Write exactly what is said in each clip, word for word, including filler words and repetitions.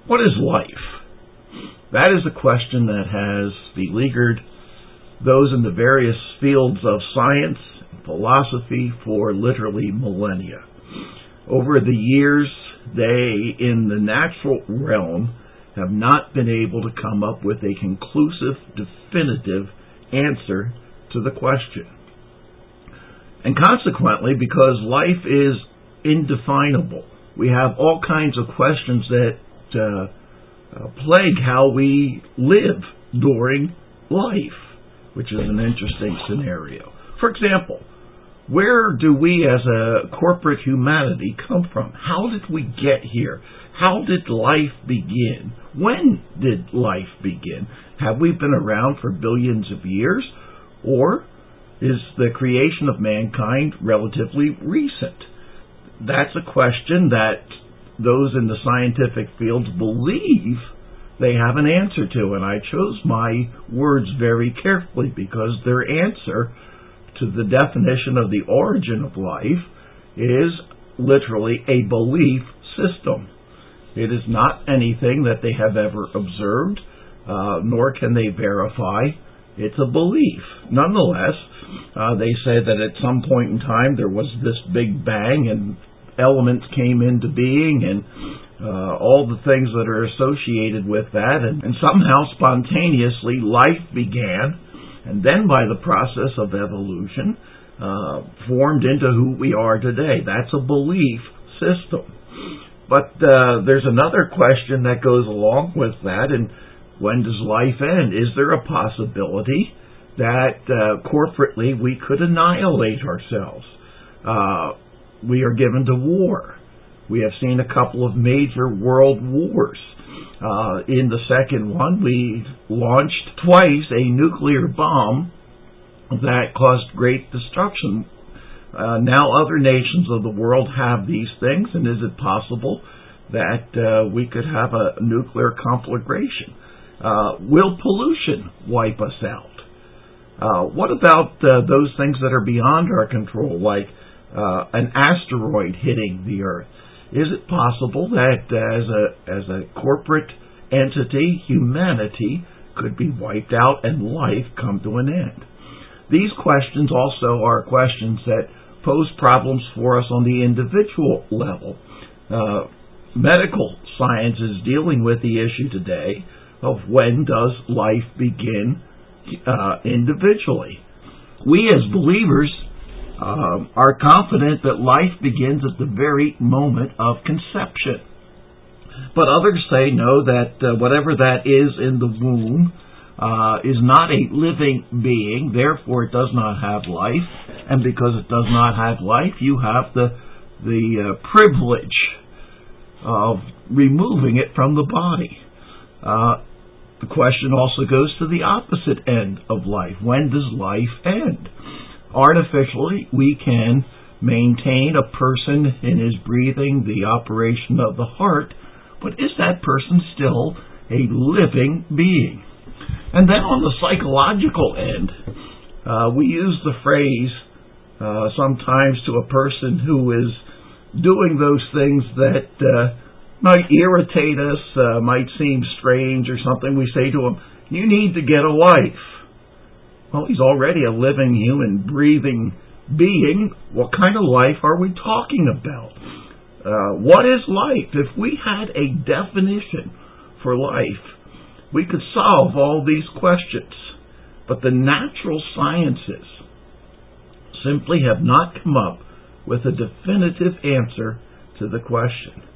What is life? That is a question that has beleaguered those in the various fields of science and philosophy for literally millennia. Over the years, they, in the natural realm, have not been able to come up with a conclusive, definitive answer to the question. And consequently, because life is indefinable, we have all kinds of questions that uh, uh, plague how we live during life, which is an interesting scenario. For example, where do we as a corporate humanity come from? How did we get here? How did life begin? When did life begin? Have we been around for billions of years? Or is the creation of mankind relatively recent? That's a question that those in the scientific fields believe they have an answer to, and I chose my words very carefully because their answer to the definition of the origin of life is literally a belief system. It is not anything that they have ever observed, uh, nor can they verify. It's a belief. Nonetheless, uh, they say that at some point in time there was this big bang and elements came into being and uh, all the things that are associated with that, and, and somehow spontaneously life began, and then by the process of evolution uh, formed into who we are today. That's a belief system. But uh, there's another question that goes along with that, and when does life end? Is there a possibility that uh, corporately we could annihilate ourselves? Uh, we are given to war. We have seen a couple of major world wars. Uh, in the second one, we launched twice a nuclear bomb that caused great destruction. Uh, now other nations of the world have these things, and is it possible that uh, we could have a nuclear conflagration? Uh, will pollution wipe us out? Uh, what about uh, those things that are beyond our control, like uh, an asteroid hitting the Earth? Is it possible that uh, as a as a corporate entity, humanity could be wiped out and life come to an end? These questions also are questions that pose problems for us on the individual level. Uh, medical science is dealing with the issue today of when does life begin uh, individually. We as believers uh, are confident that life begins at the very moment of conception. But others say no, that uh, whatever that is in the womb uh, is not a living being, therefore it does not have life, and because it does not have life, you have the, the uh, privilege of removing it from the body. Uh, The question also goes to the opposite end of life. When does life end? Artificially, we can maintain a person in his breathing, the operation of the heart, but is that person still a living being? And then on the psychological end, uh, we use the phrase uh, sometimes to a person who is doing those things that uh, might irritate us, uh, might seem strange or something. We say to him, you need to get a life. Well, he's already a living, human, breathing being. What kind of life are we talking about? Uh, what is life? If we had a definition for life, we could solve all these questions. But the natural sciences simply have not come up with a definitive answer to the question.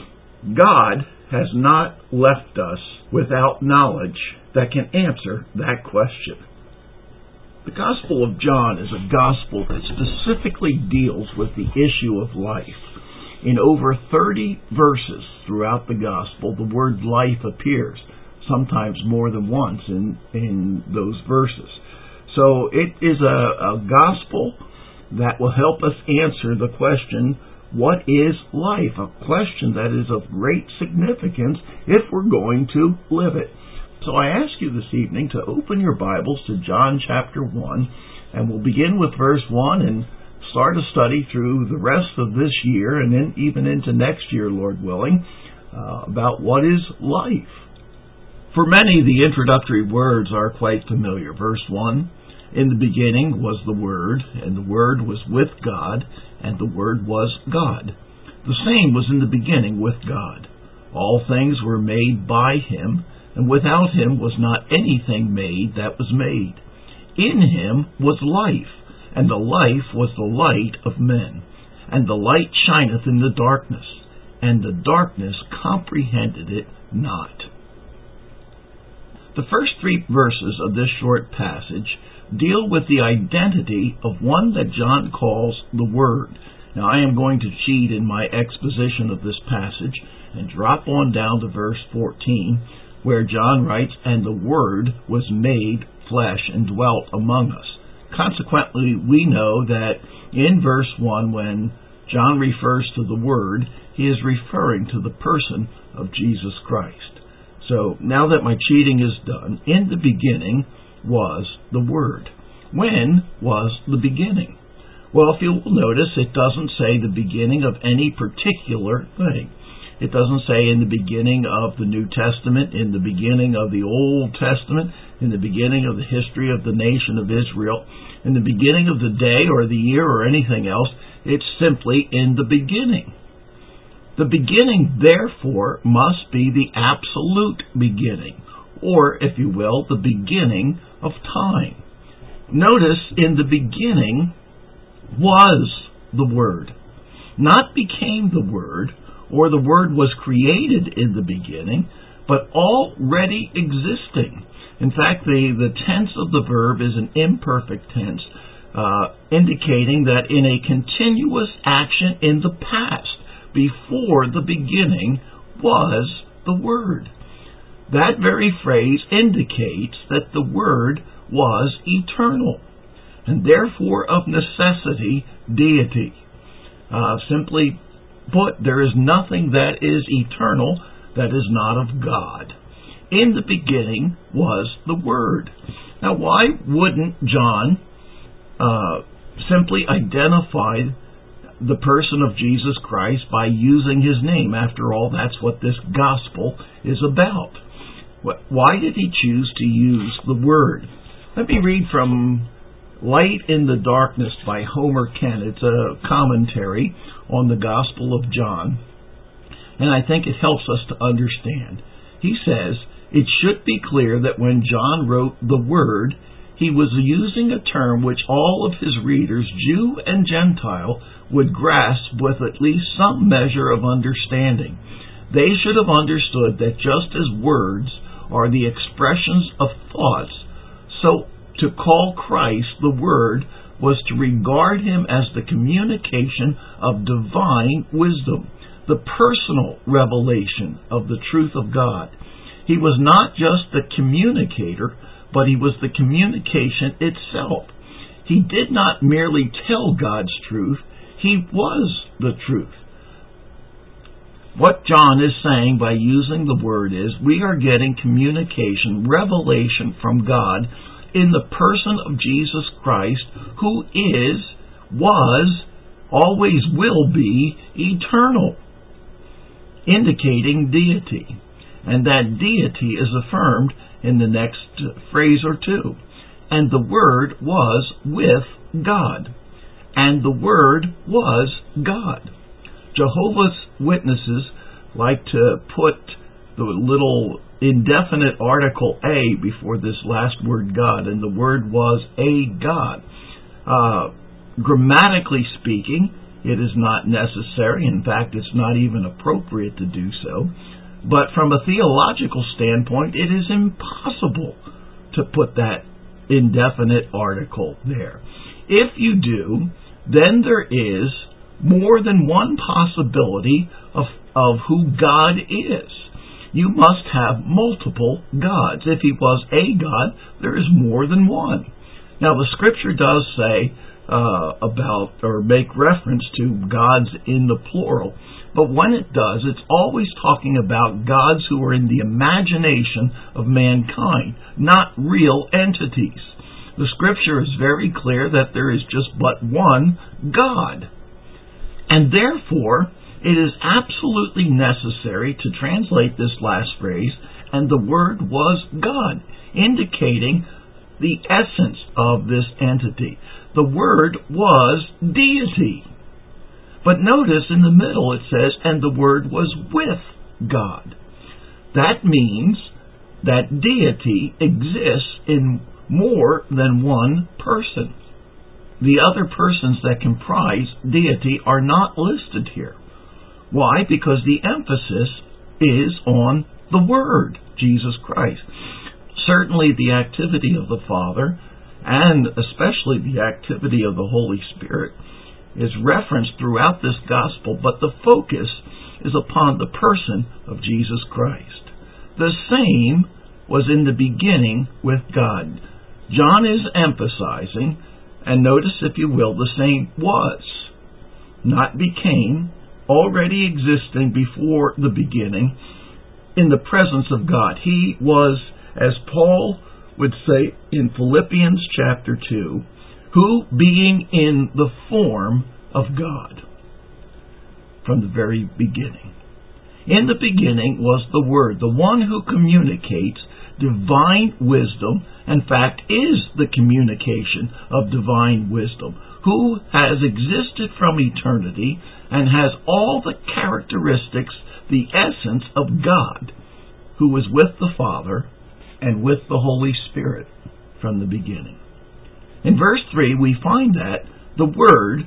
God has not left us without knowledge that can answer that question. The Gospel of John is a gospel that specifically deals with the issue of life. In over thirty verses throughout the Gospel, the word life appears, sometimes more than once in, in those verses. So it is a, a gospel that will help us answer the question, what is life? A question that is of great significance if we're going to live it. So I ask you this evening to open your Bibles to John chapter one, and we'll begin with verse one and start a study through the rest of this year and then even into next year, Lord willing, uh, about what is life. For many, the introductory words are quite familiar. Verse one, in the beginning was the Word, and the Word was with God, and the Word was God. The same was in the beginning with God. All things were made by Him, and without Him was not anything made that was made. In Him was life, and the life was the light of men. And the light shineth in the darkness, and the darkness comprehended it not. The first three verses of this short passage deal with the identity of one that John calls the Word. Now, I am going to cheat in my exposition of this passage and drop on down to verse fourteen, where John writes, and the Word was made flesh and dwelt among us. Consequently, we know that in verse one, when John refers to the Word, he is referring to the person of Jesus Christ. So, now that my cheating is done, in the beginning was the Word. When was the beginning? Well, if you will notice, it doesn't say the beginning of any particular thing. It doesn't say in the beginning of the New Testament, in the beginning of the Old Testament, in the beginning of the history of the nation of Israel, in the beginning of the day or the year or anything else. It's simply in the beginning. The beginning, therefore, must be the absolute beginning, or, if you will, the beginning of time. Notice, in the beginning was the Word. Not became the Word, or the Word was created in the beginning, but already existing. In fact, the, the tense of the verb is an imperfect tense, uh, indicating that in a continuous action in the past, before the beginning, was the Word. That very phrase indicates that the Word was eternal, and therefore of necessity deity. Uh, simply put, there is nothing that is eternal that is not of God. In the beginning was the Word. Now, why wouldn't John uh, simply identify the person of Jesus Christ by using His name? After all, that's what this gospel is about. Why did he choose to use the Word? Let me read from Light in the Darkness by Homer Kent. It's a commentary on the Gospel of John, and I think it helps us to understand. He says, it should be clear that when John wrote the Word, he was using a term which all of his readers, Jew and Gentile, would grasp with at least some measure of understanding. They should have understood that just as words are the expressions of thoughts, so to call Christ the Word was to regard Him as the communication of divine wisdom, the personal revelation of the truth of God. He was not just the communicator, but He was the communication itself. He did not merely tell God's truth, He was the truth. What John is saying by using the word is, we are getting communication, revelation from God in the person of Jesus Christ, who is, was, always will be eternal, indicating deity. And that deity is affirmed in the next phrase or two. And the Word was with God. And the Word was God. Jehovah's Witnesses like to put the little indefinite article a before this last word God, and the Word was a God. Uh, grammatically speaking, it is not necessary. In fact, it's not even appropriate to do so. But from a theological standpoint, it is impossible to put that indefinite article there. If you do, then there is more than one possibility of, of who God is. You must have multiple gods. If He was a God, there is more than one. Now, the Scripture does say uh, about, or make reference to gods in the plural, but when it does, it's always talking about gods who are in the imagination of mankind, not real entities. The Scripture is very clear that there is just but one God. And therefore, It is absolutely necessary to translate this last phrase, and the Word was God, indicating the essence of this entity. The Word was deity. But notice in the middle it says, and the Word was with God. That means that deity exists in more than one person. The other persons that comprise deity are not listed here. Why? Because the emphasis is on the Word, Jesus Christ. Certainly the activity of the Father, and especially the activity of the Holy Spirit, is referenced throughout this gospel, but the focus is upon the person of Jesus Christ. The same was in the beginning with God. John is emphasizing, and notice, if you will, the same was, not became, already existing before the beginning, in the presence of God. He was, as Paul would say in Philippians chapter two, who, being in the form of God, from the very beginning. In the beginning was the Word, the one who communicates divine wisdom, in fact is the communication of divine wisdom, who has existed from eternity and has all the characteristics, the essence of God, who was with the Father and with the Holy Spirit from the beginning. In verse three, we find that the Word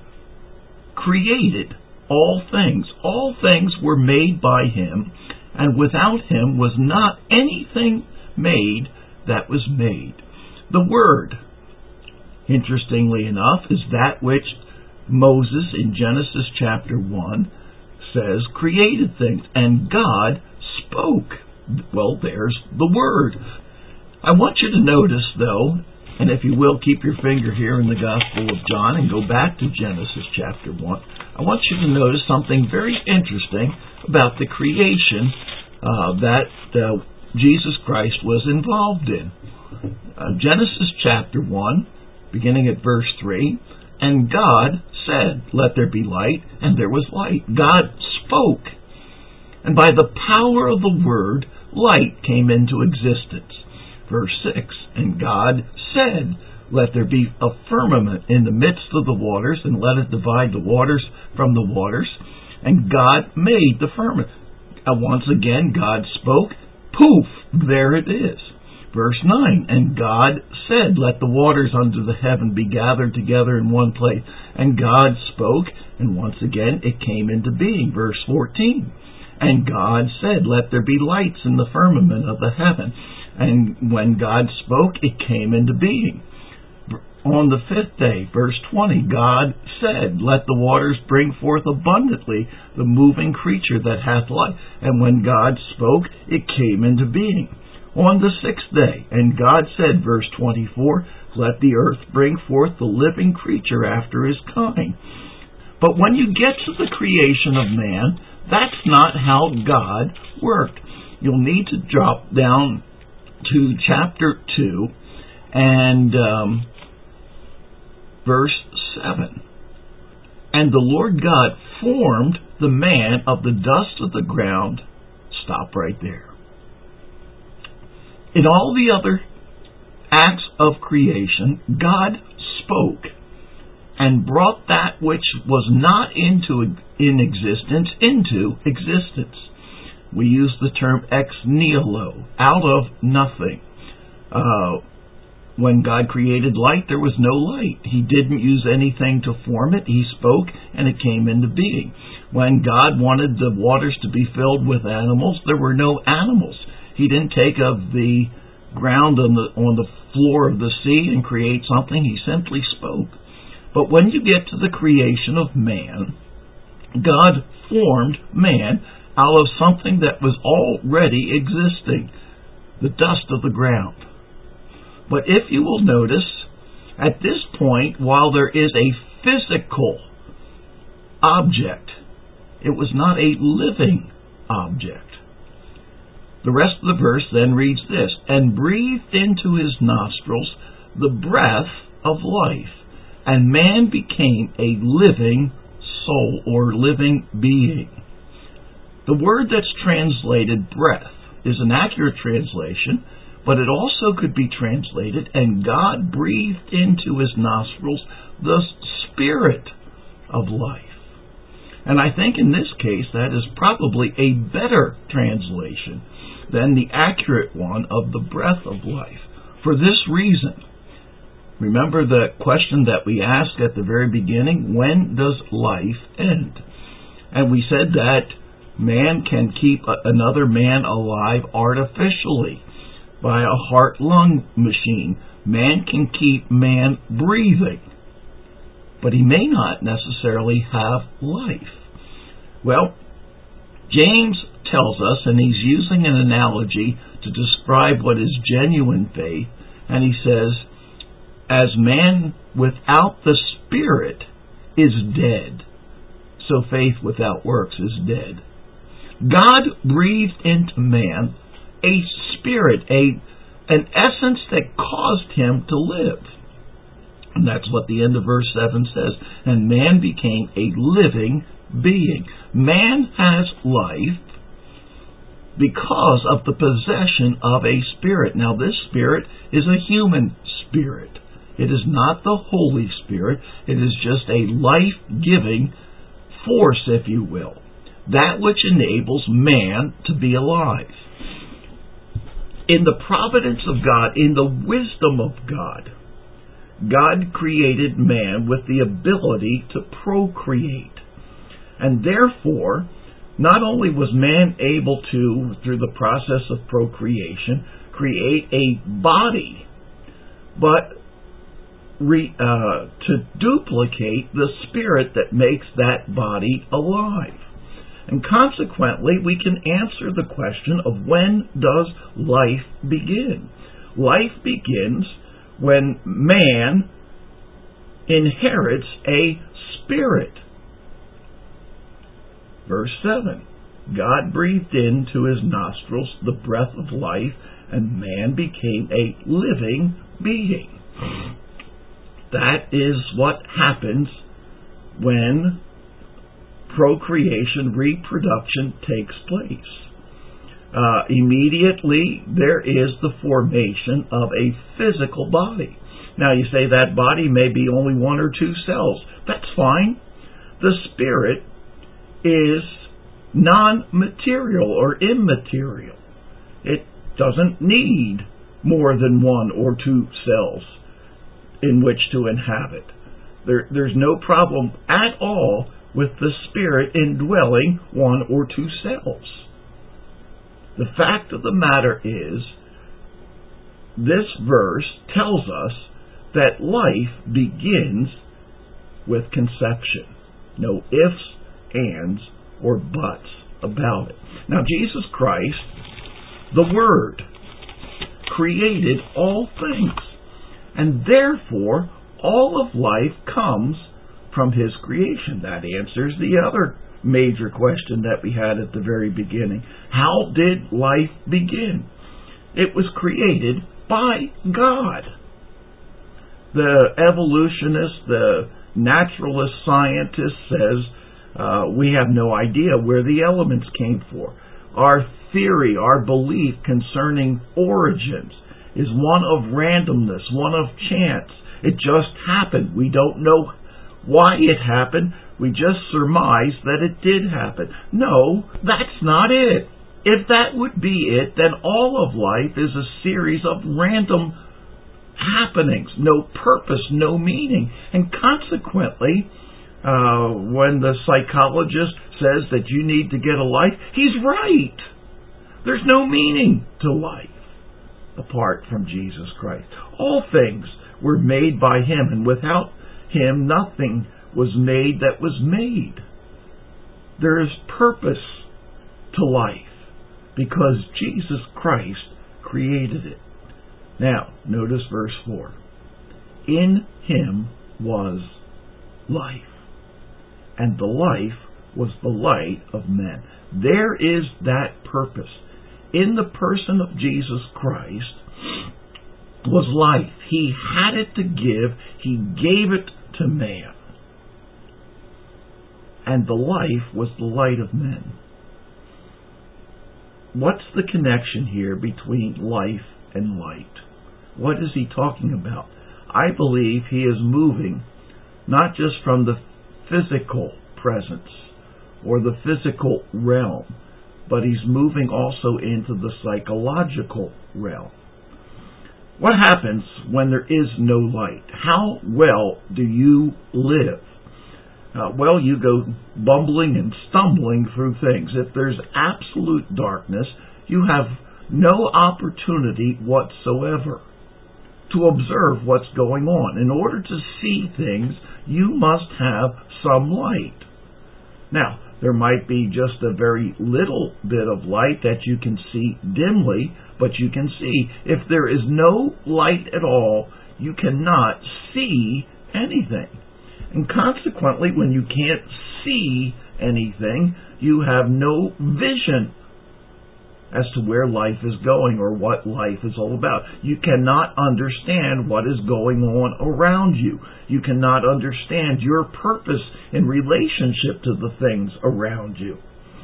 created all things. All things were made by Him, and without Him was not anything made that was made. The Word, interestingly enough, is that which Moses in Genesis chapter one says created things, and God spoke. Well, there's the Word. I want you to notice, though, and if you will, keep your finger here in the Gospel of John and go back to Genesis chapter one. I want you to notice something very interesting about the creation uh, that uh, Jesus Christ was involved in. Uh, Genesis chapter one, beginning at verse three, and God said, "Let there be light," and there was light. God spoke, and by the power of the Word, light came into existence. Verse six, and God said, "Let there be a firmament in the midst of the waters, and let it divide the waters from the waters." And God made the firmament. And once again, God spoke. Poof, there it is. Verse nine, and God said, "Let the waters under the heaven be gathered together in one place." And God spoke, and once again it came into being. Verse fourteen, and God said, "Let there be lights in the firmament of the heaven." And when God spoke, it came into being. On the fifth day, verse twenty, God said, "Let the waters bring forth abundantly the moving creature that hath life." And when God spoke, it came into being. On the sixth day, and God said, verse twenty-four, "Let the earth bring forth the living creature after his kind." But when you get to the creation of man, that's not how God worked. You'll need to drop down to chapter two and um, verse seven. And the Lord God formed the man of the dust of the ground. Stop right there. In all the other acts of creation, God spoke and brought that which was not into in existence into existence. We use the term ex nihilo, out of nothing. Uh, when God created light, there was no light. He didn't use anything to form it. He spoke, and it came into being. When God wanted the waters to be filled with animals, there were no animals. He didn't take of the ground on the on the floor of the sea and create something. He simply spoke. But when you get to the creation of man, God formed man out of something that was already existing, the dust of the ground. But if you will notice, at this point, while there is a physical object, it was not a living object. The rest of the verse then reads this, and breathed into his nostrils the breath of life, and man became a living soul or living being. The word that's translated breath is an accurate translation, but it also could be translated, and God breathed into his nostrils the spirit of life. And I think in this case that is probably a better translation than the accurate one of the breath of life. For this reason, remember the question that we asked at the very beginning, when does life end? And we said that man can keep another man alive artificially by a heart-lung machine. Man can keep man breathing, but he may not necessarily have life. Well, James tells us, and he's using an analogy to describe what is genuine faith, and he says, as man without the Spirit is dead, so faith without works is dead. God breathed into man a spirit, a an essence that caused him to live. And that's what the end of verse seven says. And man became a living being. Man has life because of the possession of a spirit. Now, this spirit is a human spirit. It is not the Holy Spirit. It is just a life-giving force, if you will. That which enables man to be alive. In the providence of God, in the wisdom of God, God created man with the ability to procreate. And therefore, not only was man able to, through the process of procreation, create a body, but re, uh, to duplicate the spirit that makes that body alive. And consequently, we can answer the question of when does life begin? Life begins when man inherits a spirit. Verse seven, God breathed into his nostrils the breath of life, and man became a living being. That is what happens when procreation, reproduction takes place. Uh, immediately there is the formation of a physical body. Now you say that body may be only one or two cells. That's fine. The spirit is non-material or immaterial. It doesn't need more than one or two cells in which to inhabit. There, there's no problem at all with the spirit indwelling one or two cells. The fact of the matter is, this verse tells us that life begins with conception. No ifs, ands, or buts about it. Now, Jesus Christ, the Word, created all things, and therefore all of life comes from his creation. That answers the other major question that we had at the very beginning. How did life begin? It was created by God. The evolutionist, the naturalist scientist says uh, we have no idea where the elements came from. Our theory, our belief concerning origins is one of randomness, one of chance. It just happened. We don't know why it happened. We just surmise that it did happen. No, that's not it. If that would be it, then all of life is a series of random happenings, no purpose, no meaning. And consequently, uh, when the psychologist says that you need to get a life, he's right. There's no meaning to life apart from Jesus Christ. All things were made by him, and without him nothing was made that was made. There is purpose to life because Jesus Christ created it. Now, notice verse four. In him was life, and the life was the light of men. There is that purpose. In the person of Jesus Christ was life. He had it to give. He gave it to man. And the life was the light of men. what's the connection here between life and light? What is he talking about? I believe he is moving not just from the physical presence or the physical realm, but he's moving also into the psychological realm. What happens when there is no light? How well do you live? Uh, well, you go bumbling and stumbling through things. If there's absolute darkness, you have no opportunity whatsoever to observe what's going on. In order to see things, you must have some light. Now, there might be just a very little bit of light that you can see dimly, but you can see. If there is no light at all, you cannot see anything. And consequently, when you can't see anything, you have no vision as to where life is going or what life is all about. You cannot understand what is going on around you. You cannot understand your purpose in relationship to the things around you.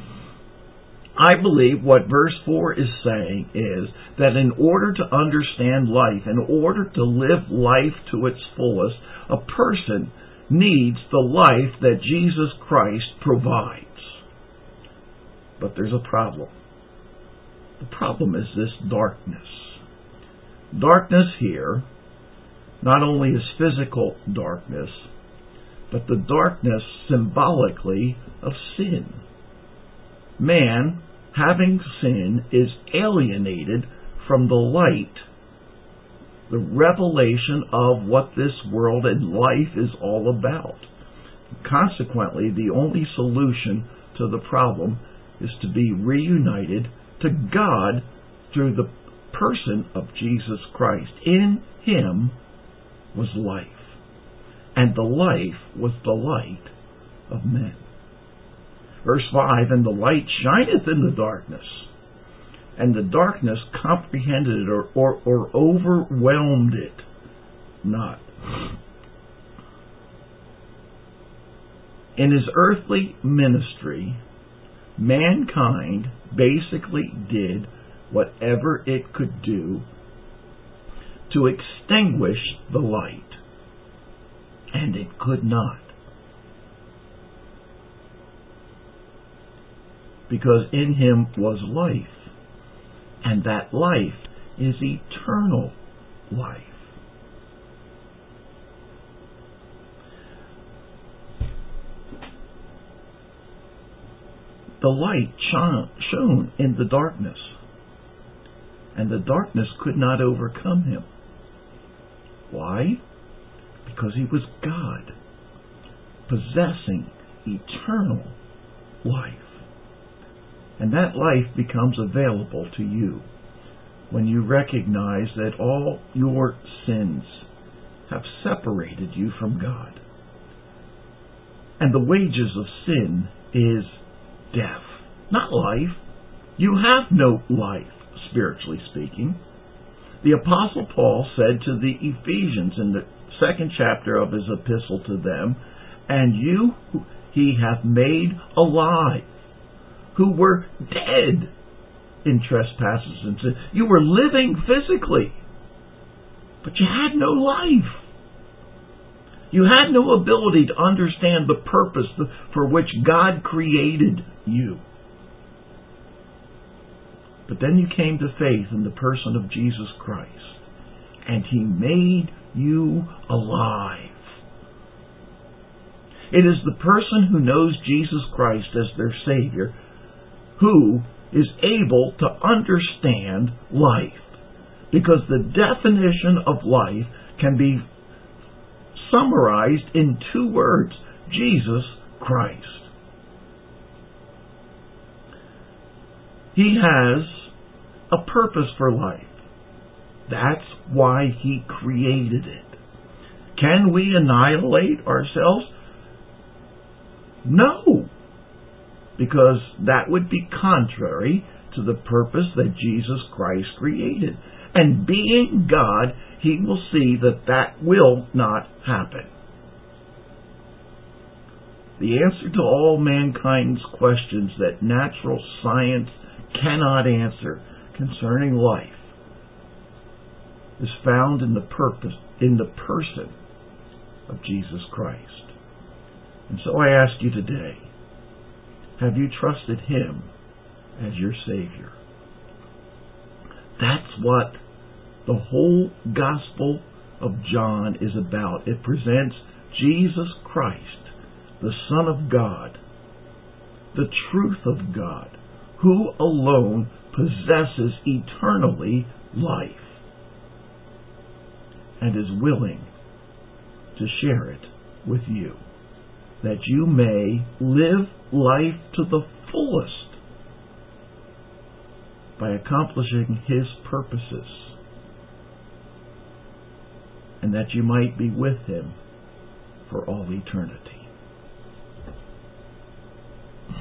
I believe what verse four is saying is that in order to understand life, in order to live life to its fullest, a person needs the life that Jesus Christ provides. But there's a problem. The problem is this darkness. Darkness here not only is physical darkness, but the darkness symbolically of sin. Man, having sin, is alienated from the light, the revelation of what this world and life is all about. Consequently, the only solution to the problem is to be reunited to God through the person of Jesus Christ. In Him was life, and the life was the light of men. Verse five, and the light shineth in the darkness, and the darkness comprehended it or, or, or overwhelmed it not. In his earthly ministry, mankind basically did whatever it could do to extinguish the light, and it could not. Because in Him was life, and that life is eternal life. The light shone in the darkness, and the darkness could not overcome Him. Why? Because He was God, possessing eternal life. And that life becomes available to you when you recognize that all your sins have separated you from God. And the wages of sin is death, not life. You have no life, spiritually speaking. The Apostle Paul said to the Ephesians in the second chapter of his epistle to them, and you He hath made alive, who were dead in trespasses and sin. You were living physically, but you had no life. You had no ability to understand the purpose for which God created you. But then you came to faith in the person of Jesus Christ, and He made you alive. It is the person who knows Jesus Christ as their Savior who is able to understand life, because the definition of life can be summarized in two words: Jesus Christ. He has a purpose for life. That's why He created it. Can we annihilate ourselves? No, because that would be contrary to the purpose that Jesus Christ created. And being God, He will see that that will not happen. The answer to all mankind's questions that natural science cannot answer concerning life is found in the purpose, in the person of Jesus Christ. And so I ask you today, have you trusted Him as your Savior? That's what the whole Gospel of John is about. It presents Jesus Christ, the Son of God, the truth of God, who alone possesses eternally life and is willing to share it with you, that you may live life to the fullest by accomplishing His purposes, and that you might be with Him for all eternity.